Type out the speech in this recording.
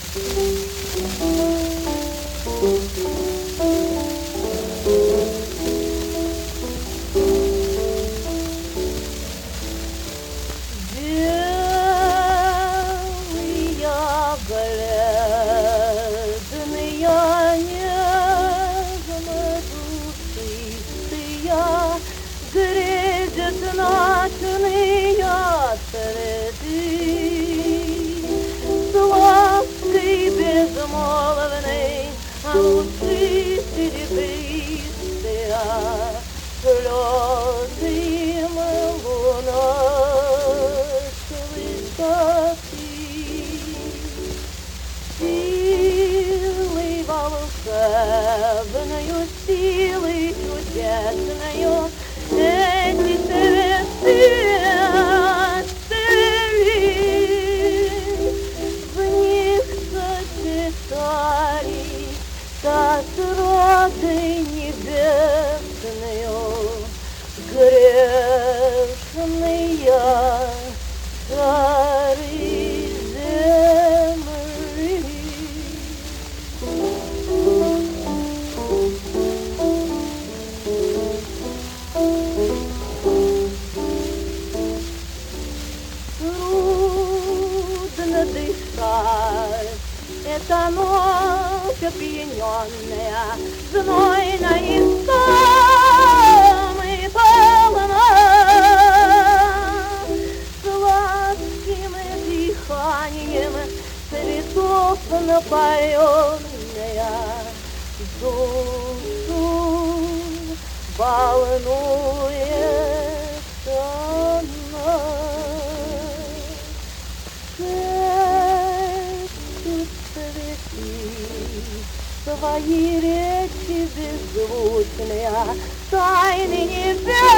Грезят ночные среды, сладкой безмолвной, лучи серебристые, слезы им луной высоты. Силой волшебною, силой чудесною эти цветы, в них сочетались с родой небесною грешные цари земли. Трудно дышать, эта ночь опьяненная, знойной истомой полна, сладким дыханием цветов напоенная, душу волнует она. Свои речи беззвучные, тайны небес.